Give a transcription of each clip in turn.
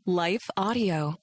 Life Audio.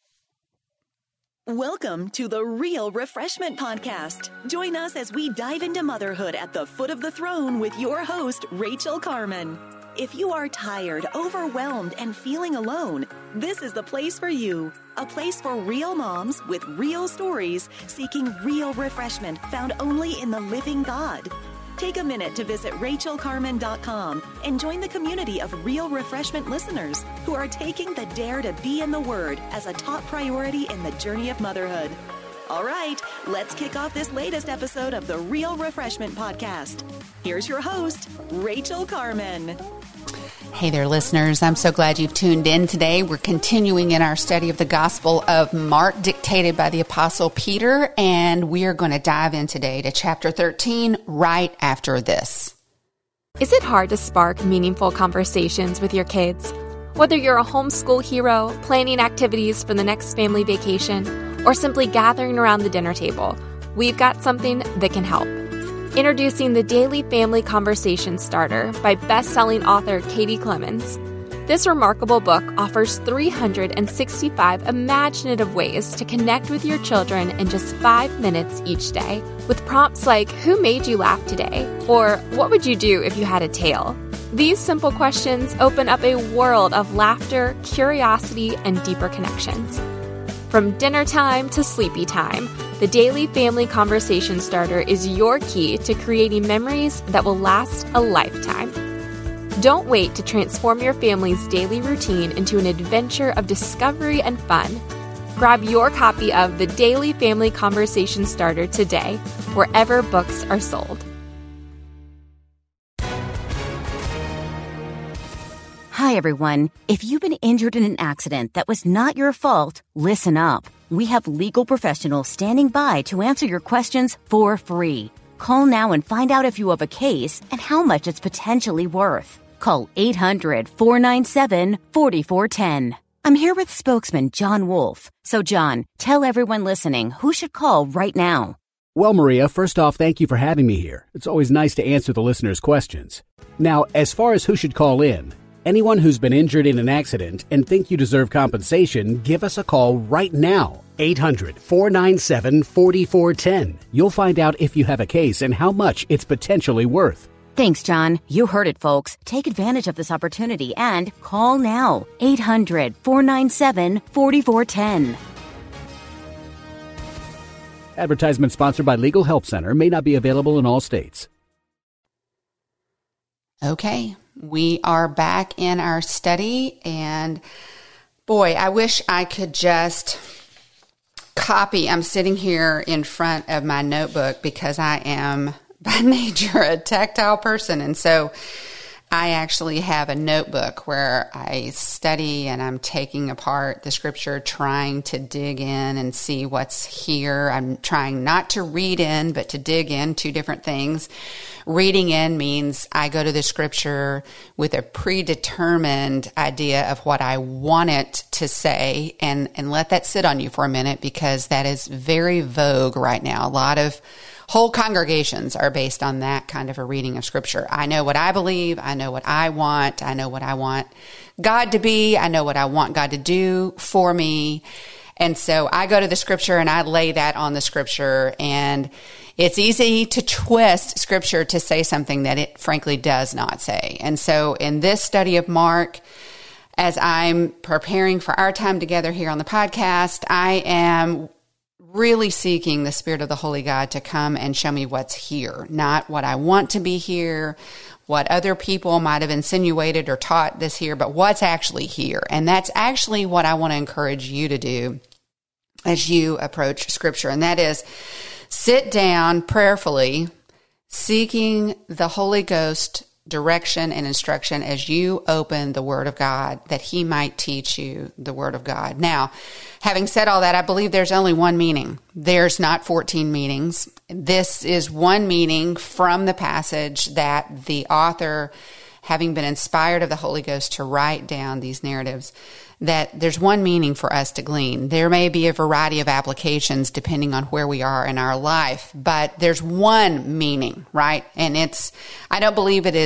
Welcome to the Real Refreshment Podcast. Join us as we dive into motherhood at the foot of the throne with your host, Rachel Carman. If you are tired, overwhelmed, and feeling alone, this is the place for you. A place for real moms with real stories, seeking real refreshment found only in the living God. Take a minute to visit RachelCarman.com and join the community of Real Refreshment listeners who are taking the dare to be in the Word as a top priority in the journey of motherhood. All right, let's kick off this latest episode of the Real Refreshment Podcast. Here's your host, Rachel Carman. Hey there, listeners. I'm so glad you've tuned in today. We're continuing in our study of the Gospel of Mark, dictated by the Apostle Peter, and we are going to dive in today to chapter 13 right after this. Is it hard to spark meaningful conversations with your kids? Whether you're a homeschool hero, planning activities for the next family vacation, or simply gathering around the dinner table, we've got something that can help. Introducing the Daily Family Conversation Starter by best-selling author Katie Clemens. This remarkable book offers 365 imaginative ways to connect with your children in just 5 minutes each day, with prompts like, "Who made you laugh today?" or "What would you do if you had a tail?" These simple questions open up a world of laughter, curiosity, and deeper connections. From dinner time to sleepy time, the Daily Family Conversation Starter is your key to creating memories that will last a lifetime. Don't wait to transform your family's daily routine into an adventure of discovery and fun. Grab your copy of the Daily Family Conversation Starter today, wherever books are sold. Hi, everyone. If you've been injured in an accident that was not your fault, listen up. We have legal professionals standing by to answer your questions for free. Call now and find out if you have a case and how much it's potentially worth. Call 800-497-4410. I'm here with spokesman John Wolf. So, John, tell everyone listening who should call right now. Well, Maria, first off, thank you for having me here. It's always nice to answer the listeners' questions. Now, as far as who should call in, anyone who's been injured in an accident and think you deserve compensation, give us a call right now. 800-497-4410. You'll find out if you have a case and how much it's potentially worth. Thanks, John. You heard it, folks. Take advantage of this opportunity and call now. 800-497-4410. Advertisement sponsored by Legal Help Center. May not be available in all states. Okay, we are back in our study, and boy, I wish I could just copy. I'm sitting here in front of my notebook because I am by nature a tactile person, and so I actually have a notebook where I study and I'm taking apart the scripture, trying to dig in and see what's here. I'm trying not to read in, but to dig in, two different things. Reading in means I go to the scripture with a predetermined idea of what I want it to say, and let that sit on you for a minute, because that is very vogue right now. A lot of whole congregations are based on that kind of a reading of scripture. I know what I believe. I know what I want. I know what I want God to be. I know what I want God to do for me. And so I go to the scripture and I lay that on the scripture, and it's easy to twist scripture to say something that it frankly does not say. And so in this study of Mark, as I'm preparing for our time together here on the podcast, I am really seeking the Spirit of the Holy God to come and show me what's here, not what I want to be here, what other people might have insinuated or taught this here, but what's actually here. And that's actually what I want to encourage you to do as you approach Scripture. And that is sit down prayerfully, seeking the Holy Ghost direction and instruction as you open the Word of God, that He might teach you the Word of God. Now, having said all that, I believe there's only one meaning. There's not 14 meanings. This is one meaning from the passage that the author, having been inspired of the Holy Ghost to write down these narratives, that there's one meaning for us to glean. There may be a variety of applications depending on where we are in our life, but there's one meaning, right? And I don't believe it is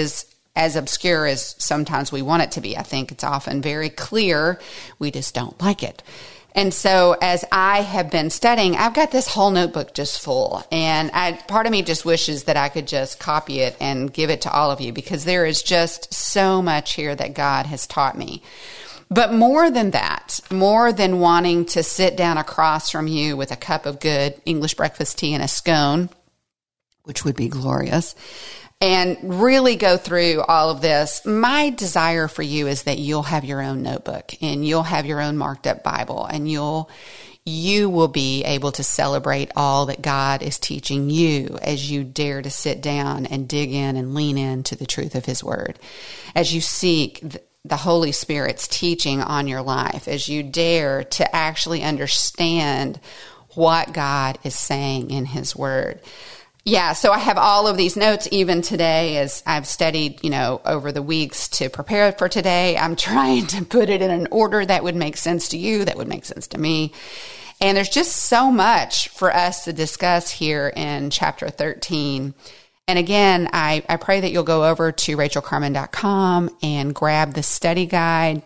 as obscure as sometimes we want it to be. I think it's often very clear. We just don't like it. And so as I have been studying, I've got this whole notebook just full. And part of me just wishes that I could just copy it and give it to all of you, because there is just so much here that God has taught me. But more than that, more than wanting to sit down across from you with a cup of good English breakfast tea and a scone, which would be glorious, and really go through all of this, my desire for you is that you'll have your own notebook and you'll have your own marked up Bible, and you will be able to celebrate all that God is teaching you as you dare to sit down and dig in and lean into the truth of His Word, as you seek the Holy Spirit's teaching on your life, as you dare to actually understand what God is saying in His Word. Yeah, so I have all of these notes even today as I've studied, over the weeks to prepare for today. I'm trying to put it in an order that would make sense to you, that would make sense to me. And there's just so much for us to discuss here in chapter 13. And again, I pray that you'll go over to rachelcarman.com and grab the study guide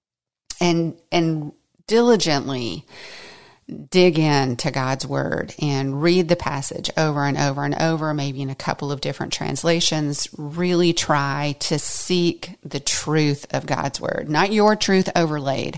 and diligently dig into God's Word and read the passage over and over and over, maybe in a couple of different translations. Really try to seek the truth of God's Word, not your truth overlaid.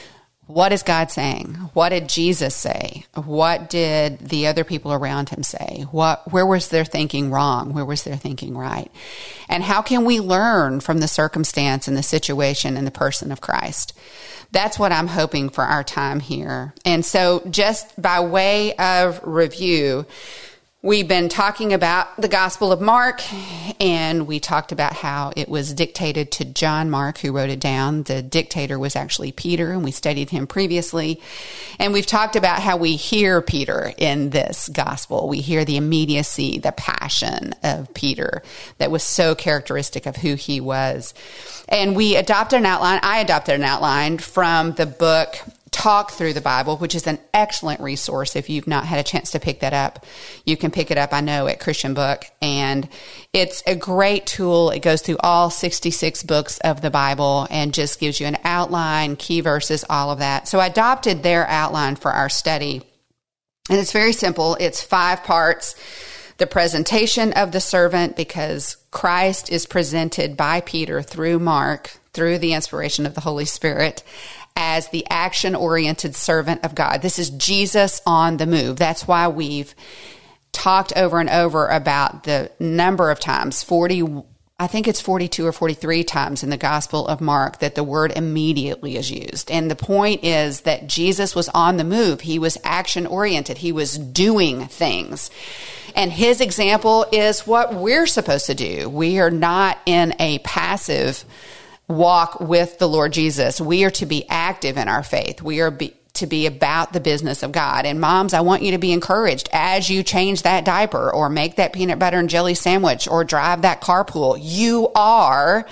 What is God saying? What did Jesus say? What did the other people around Him say? Where was their thinking wrong? Where was their thinking right? And how can we learn from the circumstance and the situation and the person of Christ? That's what I'm hoping for our time here. And so just by way of review, we've been talking about the Gospel of Mark, and we talked about how it was dictated to John Mark, who wrote it down. The dictator was actually Peter, and we studied him previously. And we've talked about how we hear Peter in this Gospel. We hear the immediacy, the passion of Peter that was so characteristic of who he was. And we adopted an outline. I adopted an outline from the book Talk Through the Bible, which is an excellent resource. If you've not had a chance to pick that up, you can pick it up, I know, at Christian Book. And it's a great tool. It goes through all 66 books of the Bible and just gives you an outline, key verses, all of that. So I adopted their outline for our study. And it's very simple. It's 5 parts. The presentation of the servant, because Christ is presented by Peter through Mark, through the inspiration of the Holy Spirit, as the action-oriented servant of God. This is Jesus on the move. That's why we've talked over and over about the number of times, 40, I think it's 42 or 43 times in the Gospel of Mark that the word immediately is used. And the point is that Jesus was on the move. He was action-oriented. He was doing things. And his example is what we're supposed to do. We are not in a passive walk with the Lord Jesus. We are to be active in our faith. We are to be about the business of God. And moms, I want you to be encouraged as you change that diaper or make that peanut butter and jelly sandwich or drive that carpool. You are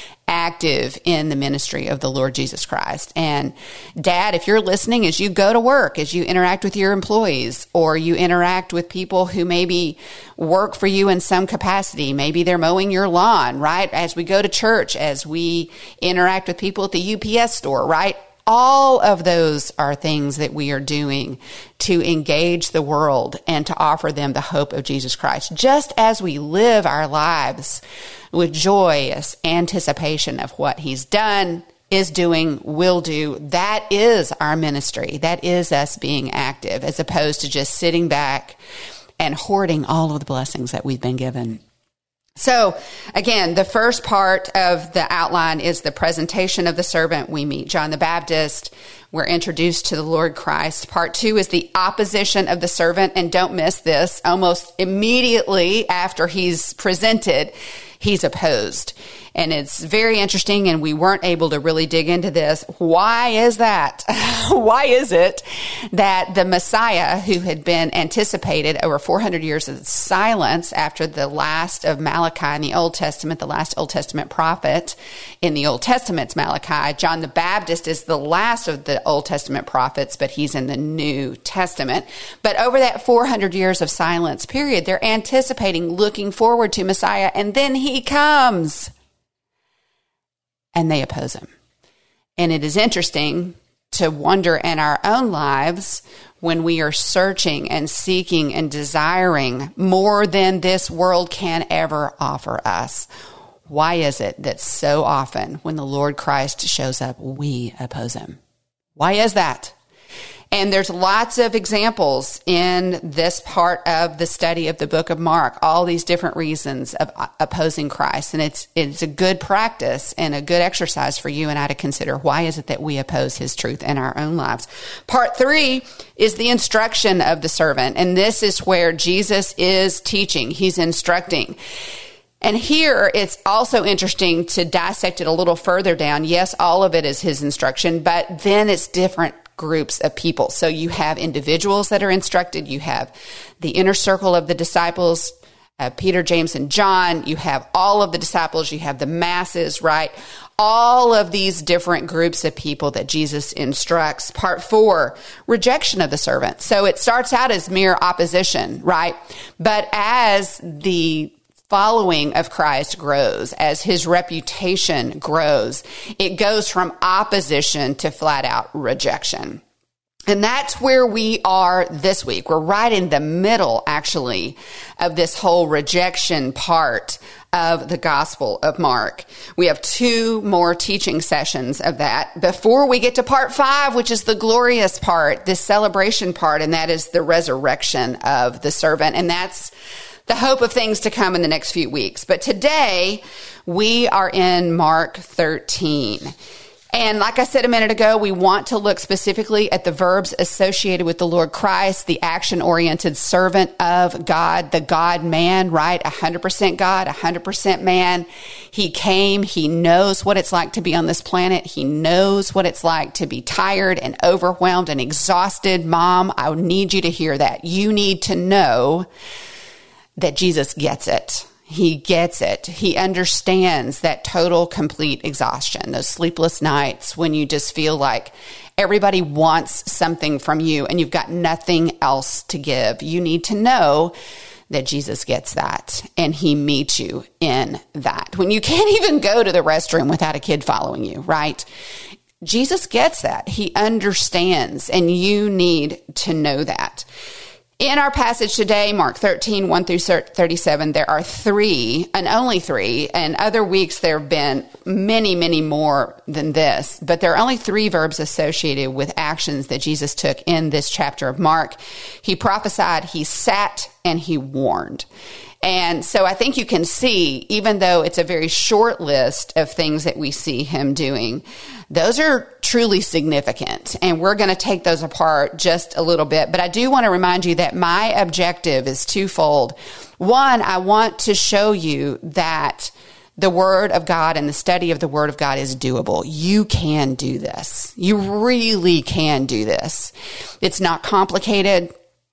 active in the ministry of the Lord Jesus Christ. And Dad, if you're listening, as you go to work, as you interact with your employees, or you interact with people who maybe work for you in some capacity, maybe they're mowing your lawn, right? As we go to church, as we interact with people at the UPS store, right? All of those are things that we are doing to engage the world and to offer them the hope of Jesus Christ. Just as we live our lives with joyous anticipation of what He's done, is doing, will do, that is our ministry. That is us being active, as opposed to just sitting back and hoarding all of the blessings that we've been given. So again, the first part of the outline is the presentation of the servant. We meet John the Baptist. We're introduced to the Lord Christ. Part 2 is the opposition of the servant. And don't miss this. Almost immediately after he's presented, he's opposed. And it's very interesting, and we weren't able to really dig into this. Why is that? Why is it that the Messiah, who had been anticipated over 400 years of silence after the last of Malachi in the Old Testament, the last Old Testament prophet in the Old Testament's Malachi, John the Baptist is the last of the Old Testament prophets, but he's in the New Testament. But over that 400 years of silence period, they're anticipating, looking forward to Messiah, and then he comes. and they oppose him. And it is interesting to wonder in our own lives when we are searching and seeking and desiring more than this world can ever offer us. Why is it that so often when the Lord Christ shows up, we oppose him? Why is that? And there's lots of examples in this part of the study of the book of Mark, all these different reasons of opposing Christ. And it's a good practice and a good exercise for you and I to consider. Why is it that we oppose his truth in our own lives? Part 3 is the instruction of the servant. And this is where Jesus is teaching. He's instructing. And here, it's also interesting to dissect it a little further down. Yes, all of it is his instruction, but then it's different groups of people. So you have individuals that are instructed. You have the inner circle of the disciples, Peter, James, and John. You have all of the disciples. You have the masses, right? All of these different groups of people that Jesus instructs. Part 4, rejection of the servant. So it starts out as mere opposition, right? But as the following of Christ grows, as his reputation grows, it goes from opposition to flat out rejection. And that's where we are this week. We're right in the middle, actually, of this whole rejection part of the Gospel of Mark. We have 2 more teaching sessions of that before we get to part 5, which is the glorious part, this celebration part, and that is the resurrection of the servant. And that's the hope of things to come in the next few weeks. But today, we are in Mark 13. And like I said a minute ago, we want to look specifically at the verbs associated with the Lord Christ, the action-oriented servant of God, the God-man, right? 100% God, 100% man. He came. He knows what it's like to be on this planet. He knows what it's like to be tired and overwhelmed and exhausted. Mom, I need you to hear that. You need to know that Jesus gets it. He gets it. He understands that total, complete exhaustion, those sleepless nights when you just feel like everybody wants something from you and you've got nothing else to give. You need to know that Jesus gets that and he meets you in that. When you can't even go to the restroom without a kid following you, right? Jesus gets that. He understands, and you need to know that. In our passage today, Mark 13, 1 through 37, there are 3, and only 3, and other weeks there have been many, many more than this, but there are only 3 verbs associated with actions that Jesus took in this chapter of Mark. He prophesied, he sat, and he warned. And so I think you can see, even though it's a very short list of things that we see him doing, those are truly significant. And we're going to take those apart just a little bit. But I do want to remind you that my objective is twofold. One, I want to show you that the Word of God and the study of the Word of God is doable. You can do this. You really can do this. It's not complicated.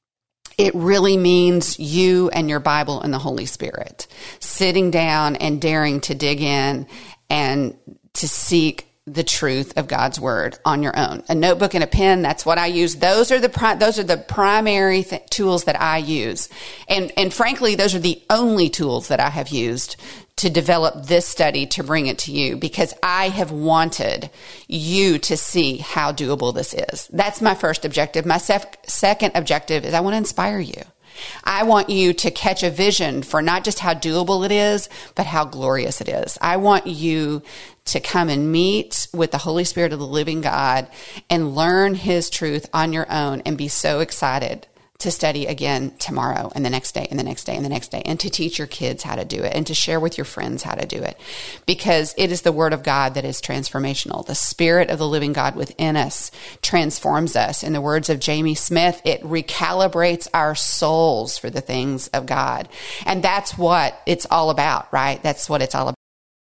It really means you and your Bible and the Holy Spirit sitting down and daring to dig in and to seek the truth of God's Word on your own. A notebook and a pen, that's what I use. Those are the primary tools that I use. And frankly, those are the only tools that I have used to develop this study to bring it to you, because I have wanted you to see how doable this is. That's my first objective. My second objective is I want to inspire you. I want you to catch a vision for not just how doable it is, but how glorious it is. I want you to come and meet with the Holy Spirit of the living God and learn his truth on your own and be so excited to study again tomorrow and the next day and the next day and the next day, and to teach your kids how to do it and to share with your friends how to do it, because it is the Word of God that is transformational. The Spirit of the living God within us transforms us. In the words of Jamie Smith, it recalibrates our souls for the things of God. And that's what it's all about, right? That's what it's all about.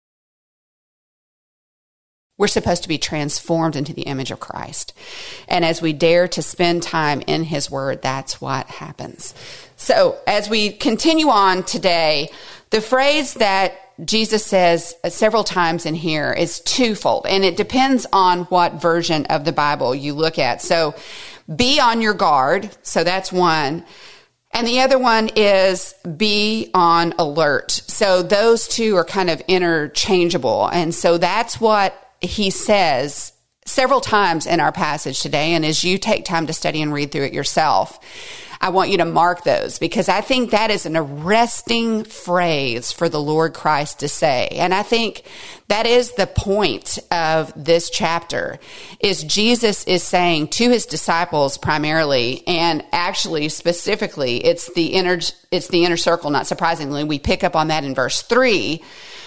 We're supposed to be transformed into the image of Christ. And as we dare to spend time in his word, that's what happens. So as we continue on today, the phrase that Jesus says several times in here is twofold, and it depends on what version of the Bible you look at. So be on your guard. So that's one. And the other one is be on alert. So those two are kind of interchangeable. And so that's what he says several times in our passage today. And as you take time to study and read through it yourself, I want you to mark those, because I think that is an arresting phrase for the Lord Christ to say. And I think that is the point of this chapter, is Jesus is saying to his disciples primarily, and actually specifically, it's the inner circle. Not surprisingly, we pick up on that in verse 3,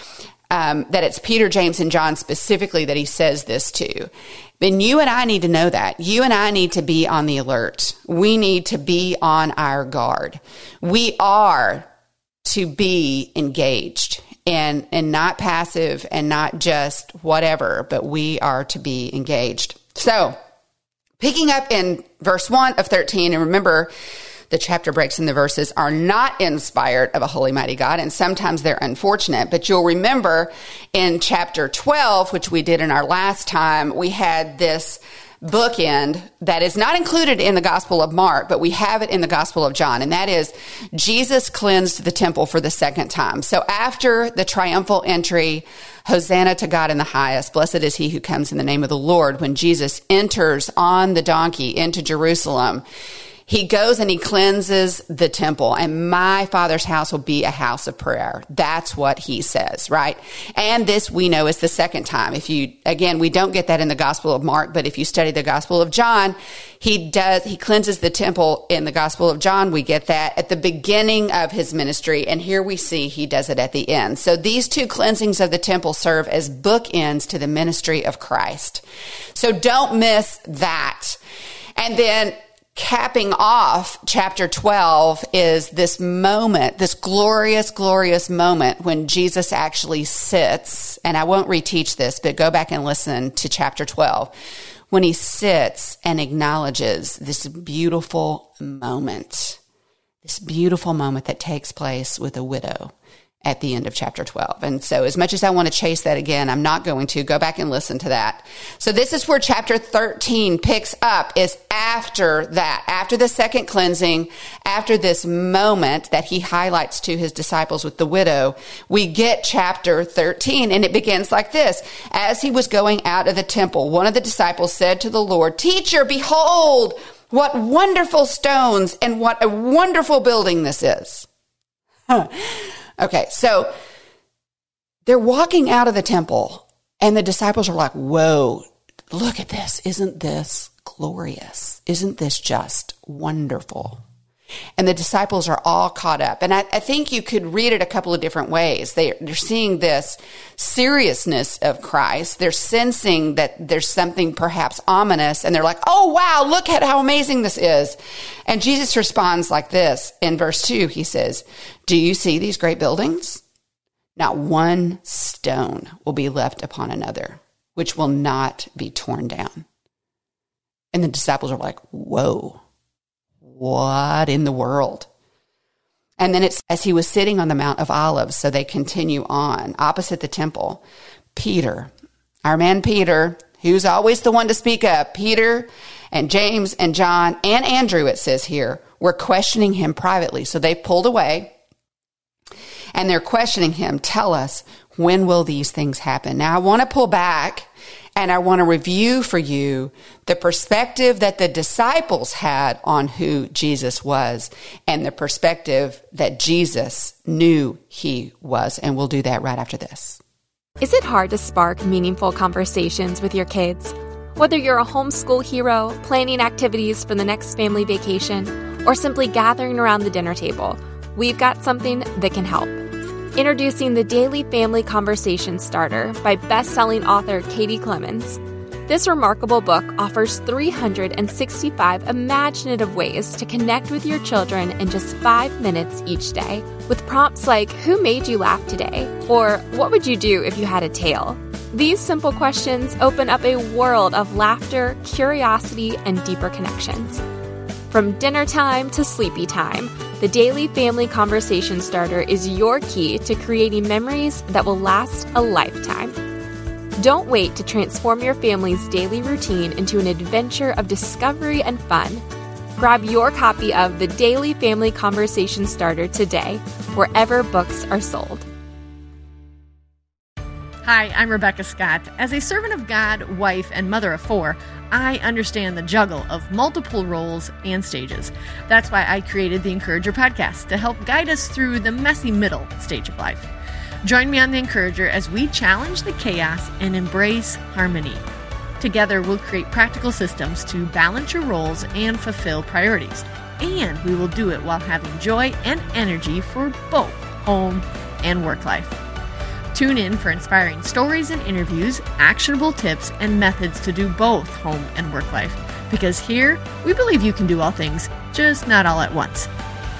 that it's Peter, James, and John specifically that he says this to. Then you and I need to know that. You and I need to be on the alert. We need to be on our guard. We are to be engaged and not passive and not just whatever, but we are to be engaged. So picking up in verse 1 of 13, and remember, the chapter breaks in the verses are not inspired of a holy, mighty God, and sometimes they're unfortunate. But you'll remember in chapter 12, which we did in our last time, we had this bookend that is not included in the Gospel of Mark, but we have it in the Gospel of John, and that is Jesus cleansed the temple for the second time. So after the triumphal entry, Hosanna to God in the highest, blessed is he who comes in the name of the Lord, when Jesus enters on the donkey into Jerusalem, he goes and he cleanses the temple, and my Father's house will be a house of prayer. That's what he says, right? And this we know is the second time. We don't get that in the Gospel of Mark, but if you study the Gospel of John, he cleanses the temple in the Gospel of John. We get that at the beginning of his ministry, and here we see he does it at the end. So these two cleansings of the temple serve as bookends to the ministry of Christ. So don't miss that. And then capping off chapter 12 is this moment, this glorious, glorious moment when Jesus actually sits, and I won't reteach this, but go back and listen to chapter 12, when he sits and acknowledges this beautiful moment that takes place with a widow at the end of chapter 12. And so as much as I want to chase that again, I'm not going to. Go back and listen to that. So this is where chapter 13 picks up, is after that, after the second cleansing, after this moment that he highlights to his disciples with the widow, we get chapter 13, and it begins like this. As he was going out of the temple, one of the disciples said to the Lord, "Teacher, behold, what wonderful stones and what a wonderful building this is." Okay, so they're walking out of the temple, and the disciples are like, whoa, look at this. Isn't this glorious? Isn't this just wonderful? And the disciples are all caught up. And I think you could read it a couple of different ways. They're seeing this seriousness of Christ. They're sensing that there's something perhaps ominous, and they're like, oh, wow, look at how amazing this is. And Jesus responds like this. In verse 2, he says, "Do you see these great buildings? Not one stone will be left upon another, which will not be torn down." And the disciples are like, whoa. What in the world? And then it's as he was sitting on the Mount of Olives, so they continue on, opposite the temple, Peter, our man Peter, who's always the one to speak up, Peter and James and John and Andrew, it says here, were questioning him privately. So they pulled away, and they're questioning him. Tell us, when will these things happen? Now, I want to pull back, and I want to review for you the perspective that the disciples had on who Jesus was, and the perspective that Jesus knew he was. And we'll do that right after this. Is it hard to spark meaningful conversations with your kids? Whether you're a homeschool hero, planning activities for the next family vacation, or simply gathering around the dinner table, we've got something that can help. Introducing the Daily Family Conversation Starter by best-selling author Katie Clemens. This remarkable book offers 365 imaginative ways to connect with your children in just 5 minutes each day, with prompts like, "Who made you laugh today?" or "What would you do if you had a tail?" These simple questions open up a world of laughter, curiosity, and deeper connections. From dinner time to sleepy time, the Daily Family Conversation Starter is your key to creating memories that will last a lifetime. Don't wait to transform your family's daily routine into an adventure of discovery and fun. Grab your copy of The Daily Family Conversation Starter today, wherever books are sold. Hi, I'm Rebecca Scott. As a servant of God, wife, and mother of 4, I understand the juggle of multiple roles and stages. That's why I created the Encourager podcast to help guide us through the messy middle stage of life. Join me on the Encourager as we challenge the chaos and embrace harmony. Together, we'll create practical systems to balance your roles and fulfill priorities. And we will do it while having joy and energy for both home and work life. Tune in for inspiring stories and interviews, actionable tips, and methods to do both home and work life. Because here, we believe you can do all things, just not all at once.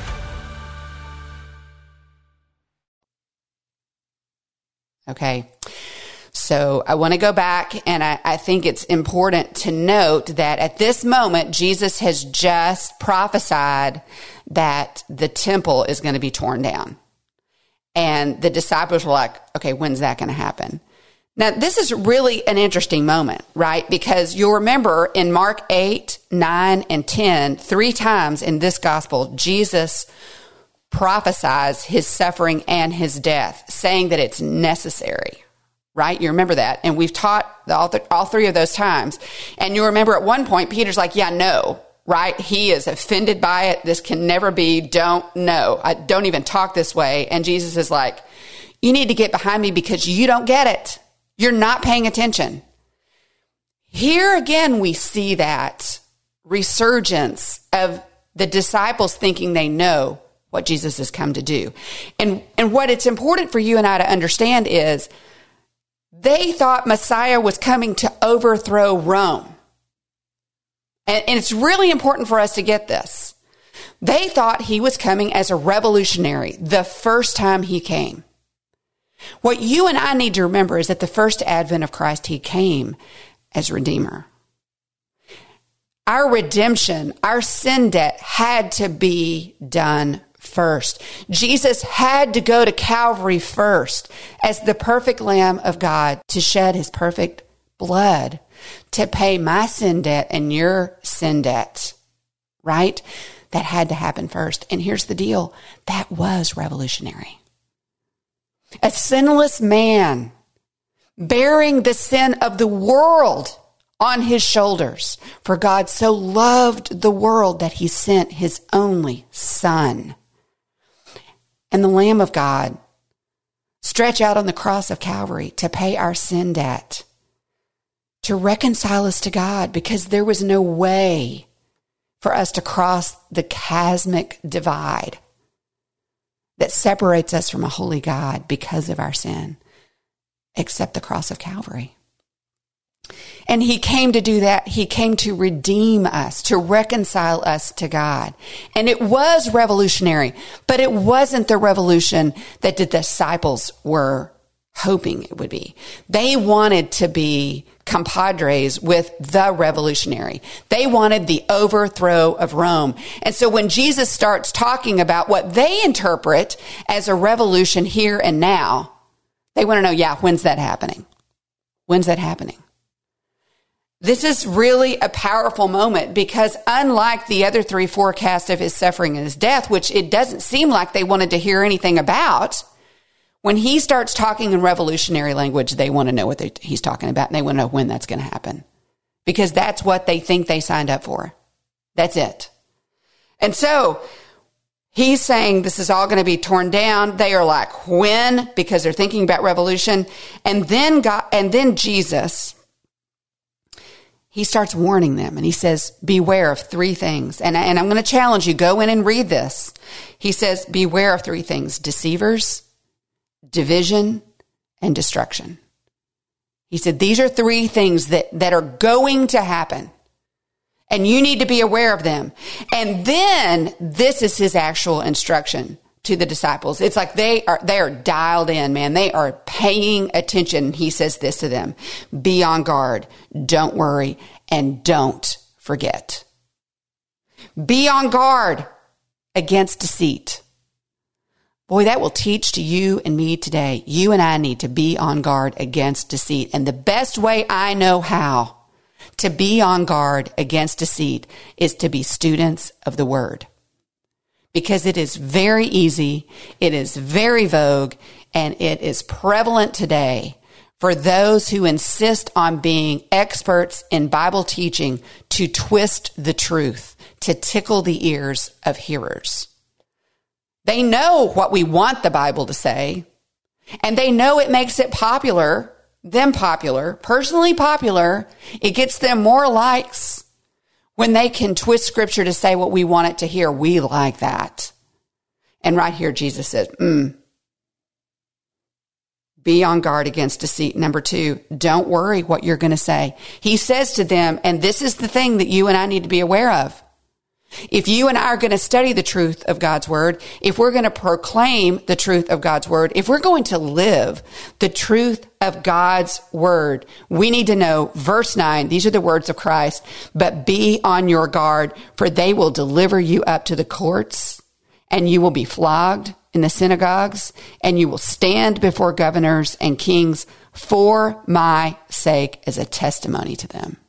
Okay. So I want to go back, and I think it's important to note that at this moment, Jesus has just prophesied that the temple is going to be torn down. And the disciples were like, okay, when's that going to happen? Now, this is really an interesting moment, right? Because you'll remember in Mark 8, 9, and 10, 3 times in this gospel, Jesus prophesies his suffering and his death, saying that it's necessary. Right? You remember that. And we've taught all 3 of those times. And you remember at one point, Peter's like, yeah, no, right? He is offended by it. This can never be. Don't even talk this way. And Jesus is like, you need to get behind me because you don't get it. You're not paying attention. Here again, we see that resurgence of the disciples thinking they know what Jesus has come to do. And what it's important for you and I to understand is they thought Messiah was coming to overthrow Rome. And it's really important for us to get this. They thought he was coming as a revolutionary the first time he came. What you and I need to remember is that the first advent of Christ, he came as Redeemer. Our redemption, our sin debt had to be done first. Jesus had to go to Calvary first as the perfect Lamb of God to shed his perfect blood to pay my sin debt and your sin debt, right? That had to happen first. And here's the deal. That was revolutionary. A sinless man bearing the sin of the world on his shoulders. For God so loved the world that he sent his only Son. And the Lamb of God stretch out on the cross of Calvary to pay our sin debt, to reconcile us to God, because there was no way for us to cross the chasmic divide that separates us from a holy God because of our sin, except the cross of Calvary. And he came to do that. He came to redeem us, to reconcile us to God. And it was revolutionary, but it wasn't the revolution that the disciples were hoping it would be. They wanted to be compadres with the revolutionary. They wanted the overthrow of Rome. And so when Jesus starts talking about what they interpret as a revolution here and now, they want to know, yeah, when's that happening? When's that happening? This is really a powerful moment because unlike the other 3 forecasts of his suffering and his death, which it doesn't seem like they wanted to hear anything about, when he starts talking in revolutionary language, they want to know what he's talking about, and they want to know when that's going to happen because that's what they think they signed up for. That's it. And so he's saying this is all going to be torn down. They are like, when? Because they're thinking about revolution. And then Jesus, he starts warning them and he says, beware of 3 things. And I'm going to challenge you, go in and read this. He says, beware of 3 things: deceivers, division, and destruction. He said, these are 3 things that are going to happen. And you need to be aware of them. And then this is his actual instruction to the disciples. It's like they are dialed in, man. They are paying attention. He says this to them: be on guard, don't worry, and don't forget. Be on guard against deceit. Boy, that will teach to you and me today. You and I need to be on guard against deceit. And the best way I know how To be on guard against deceit is to be students of the word. Because it is very easy, it is very vogue, and it is prevalent today for those who insist on being experts in Bible teaching to twist the truth, to tickle the ears of hearers. They know what we want the Bible to say, and they know it makes it popular, personally popular. It gets them more likes when they can twist scripture to say what we want it to hear. We like that. And right here, Jesus says, be on guard against deceit. Number 2, don't worry what you're going to say. He says to them, and this is the thing that you and I need to be aware of. If you and I are going to study the truth of God's word, if we're going to proclaim the truth of God's word, if we're going to live the truth of God's word, we need to know, verse 9, these are the words of Christ, but be on your guard, for they will deliver you up to the courts, and you will be flogged in the synagogues, and you will stand before governors and kings for my sake as a testimony to them.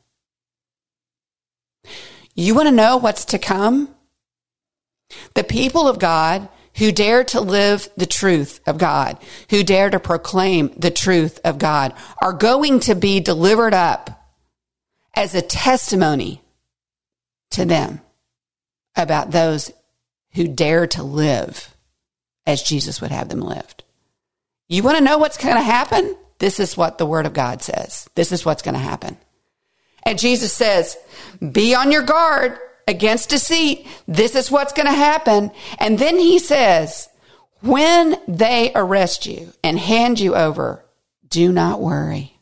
You want to know what's to come? The people of God who dare to live the truth of God, who dare to proclaim the truth of God, are going to be delivered up as a testimony to them about those who dare to live as Jesus would have them lived. You want to know what's going to happen? This is what the Word of God says. This is what's going to happen. And Jesus says, be on your guard against deceit. This is what's going to happen. And then he says, when they arrest you and hand you over, do not worry.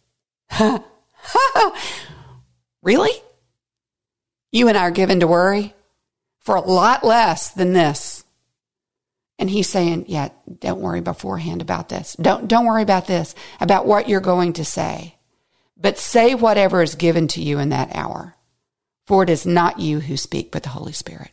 Really? You and I are given to worry for a lot less than this. And he's saying, yeah, don't worry beforehand about this. Don't worry about this, about what you're going to say. But say whatever is given to you in that hour, for it is not you who speak, but the Holy Spirit.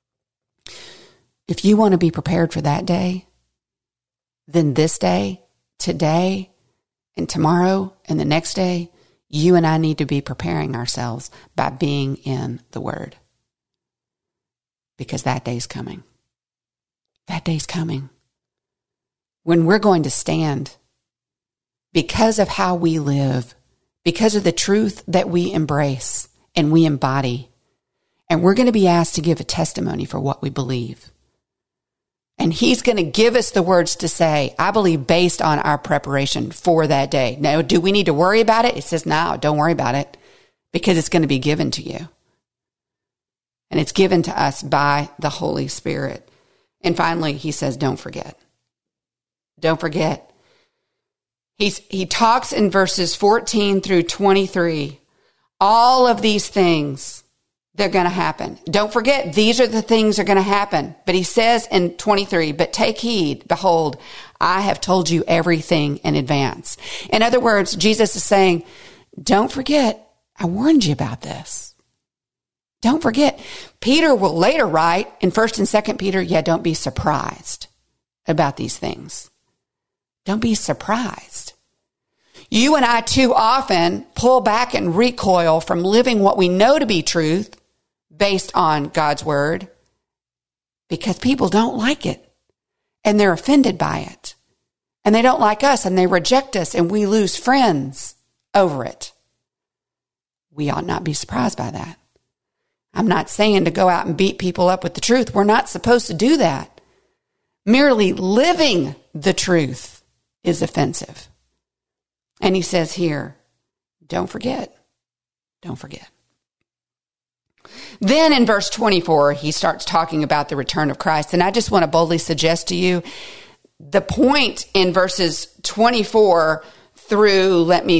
If you want to be prepared for that day, then this day, today, and tomorrow, and the next day, you and I need to be preparing ourselves by being in the Word. Because that day's coming. That day's coming. When we're going to stand because of how we live, because of the truth that we embrace and we embody. And we're going to be asked to give a testimony for what we believe. And he's going to give us the words to say, I believe, based on our preparation for that day. Now, do we need to worry about it? It says, no, don't worry about it, because it's going to be given to you. And it's given to us by the Holy Spirit. And finally, he says, don't forget. Don't forget. He talks in verses 14 through 23. All of these things, they're going to happen. Don't forget, these are the things that are going to happen. But he says in 23, but take heed, behold, I have told you everything in advance. In other words, Jesus is saying, don't forget, I warned you about this. Don't forget. Peter will later write in 1st and 2nd Peter, don't be surprised about these things. Don't be surprised. You and I too often pull back and recoil from living what we know to be truth based on God's word because people don't like it and they're offended by it and they don't like us and they reject us and we lose friends over it. We ought not be surprised by that. I'm not saying to go out and beat people up with the truth. We're not supposed to do that. Merely living the truth is offensive. And he says here, don't forget. Don't forget. Then in verse 24, he starts talking about the return of Christ. And I just want to boldly suggest to you the point in verses 24 through,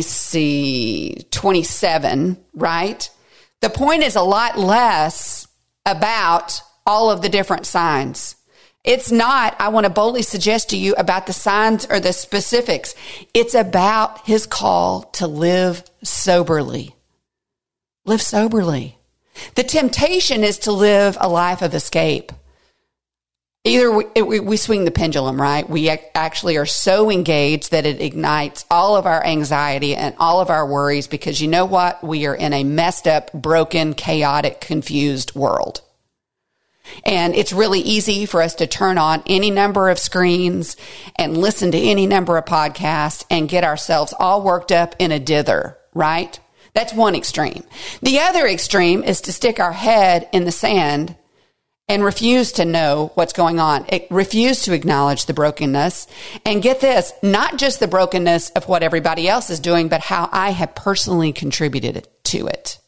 27, right? The point is a lot less about all of the different signs. It's not, I want to boldly suggest to you, about the signs or the specifics. It's about his call to live soberly. Live soberly. The temptation is to live a life of escape. Either we swing the pendulum, right? We actually are so engaged that it ignites all of our anxiety and all of our worries, because you know what? We are in a messed up, broken, chaotic, confused world. And it's really easy for us to turn on any number of screens and listen to any number of podcasts and get ourselves all worked up in a dither, right? That's one extreme. The other extreme is to stick our head in the sand and refuse to know what's going on. Refuse to acknowledge the brokenness. And get this, not just the brokenness of what everybody else is doing, but how I have personally contributed to it.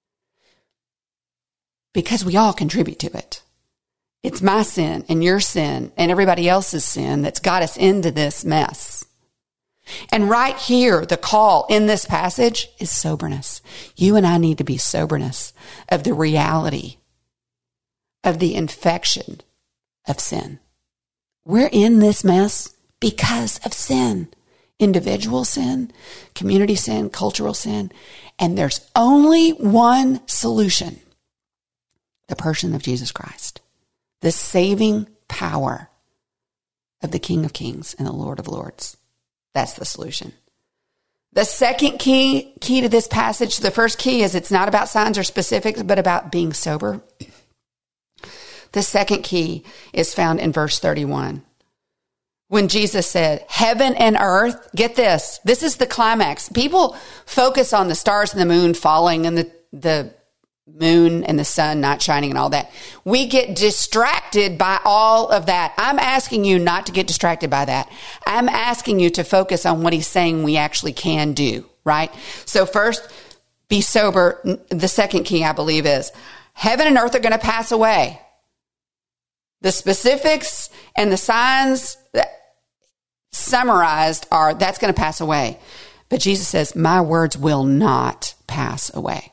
Because we all contribute to it. It's my sin and your sin and everybody else's sin that's got us into this mess. And right here, the call in this passage is soberness. You and I need to be soberness of the reality of the infection of sin. We're in this mess because of sin. Individual sin, community sin, cultural sin. And there's only one solution. The person of Jesus Christ. The saving power of the King of Kings and the Lord of Lords. That's the solution. The second key to this passage, the first key is it's not about signs or specifics, but about being sober. The second key is found in verse 31. When Jesus said, heaven and earth, get this is the climax. People focus on the stars and the moon falling and the moon and the sun not shining and all that. We get distracted by all of that. I'm asking you not to get distracted by that. I'm asking you to focus on what he's saying we actually can do, right? So first, be sober. The second key, I believe, is heaven and earth are going to pass away. The specifics and the signs that summarized are that's going to pass away. But Jesus says, my words will not pass away.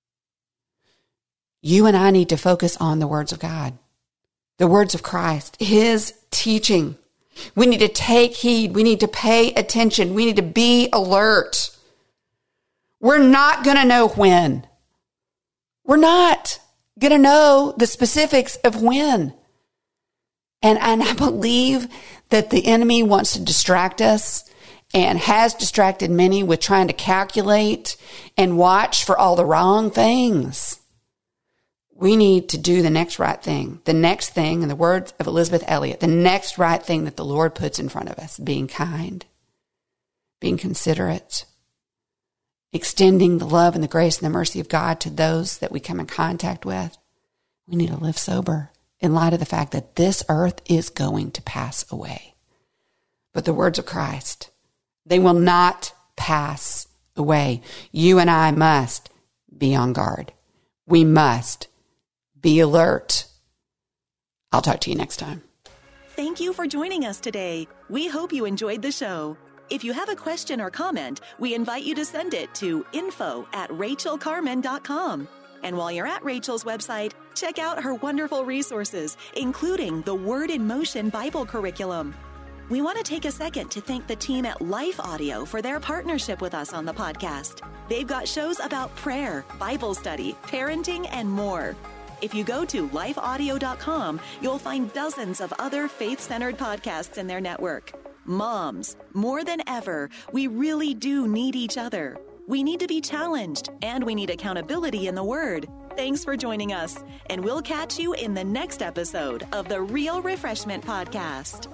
You and I need to focus on the words of God, the words of Christ, his teaching. We need to take heed. We need to pay attention. We need to be alert. We're not going to know when. We're not going to know the specifics of when. And I believe that the enemy wants to distract us and has distracted many with trying to calculate and watch for all the wrong things. We need to do the next right thing. The next thing, in the words of Elizabeth Elliot, the next right thing that the Lord puts in front of us, being kind, being considerate, extending the love and the grace and the mercy of God to those that we come in contact with. We need to live sober in light of the fact that this earth is going to pass away. But the words of Christ, they will not pass away. You and I must be on guard. We must be alert. I'll talk to you next time. Thank you for joining us today. We hope you enjoyed the show. If you have a question or comment, we invite you to send it to info@rachelcarman.com. And while you're at Rachel's website, check out her wonderful resources, including the Word in Motion Bible curriculum. We want to take a second to thank the team at Life Audio for their partnership with us on the podcast. They've got shows about prayer, Bible study, parenting, and more. If you go to lifeaudio.com, you'll find dozens of other faith-centered podcasts in their network. Moms, more than ever, we really do need each other. We need to be challenged, and we need accountability in the Word. Thanks for joining us, and we'll catch you in the next episode of the Real Refreshment Podcast.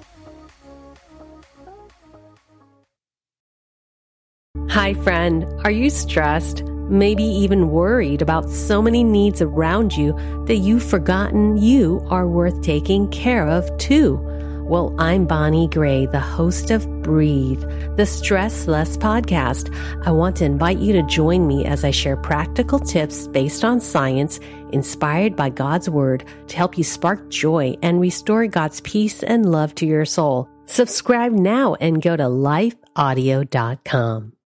Hi, friend. Are you stressed? Maybe even worried about so many needs around you that you've forgotten you are worth taking care of too? Well, I'm Bonnie Gray, the host of Breathe, the Stress Less podcast. I want to invite you to join me as I share practical tips based on science, inspired by God's Word, to help you spark joy and restore God's peace and love to your soul. Subscribe now and go to lifeaudio.com.